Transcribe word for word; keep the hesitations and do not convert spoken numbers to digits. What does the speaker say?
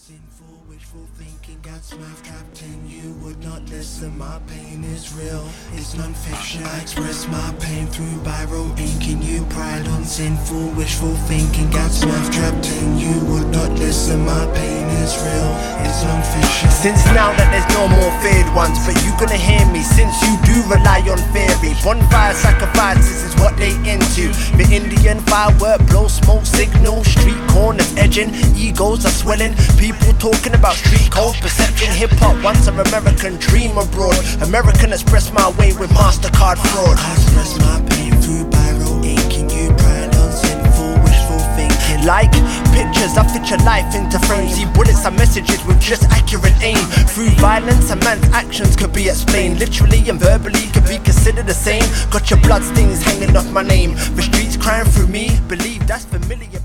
Sinful, wishful thinking got smashed, captain. You would not listen, my pain is real, it's non-fiction. I express my pain through biro ink, and you pride on sinful, wishful thinking got smashed, trapped in. You would not listen, my pain is real, it's non-fiction. Since now that there's no more feared ones, but you gonna hear me, since you do rely on theory. Bonfire sacrifices is what they into. The Indian firework, blow smoke signal, street corners edging, egos are swelling. People talking about street code, perception, hip-hop, once an American dream abroad. American express my way with MasterCard fraud. I express my pain through biro ink, and you pride on sinful, wishful thinking. Like pictures, I fit your life into frames. See bullets and messages with just accurate aim. Through violence, a man's actions could be explained. Literally and verbally could be considered the same. Got your blood stains hanging off my name. The streets crying through me, believe that's familiar.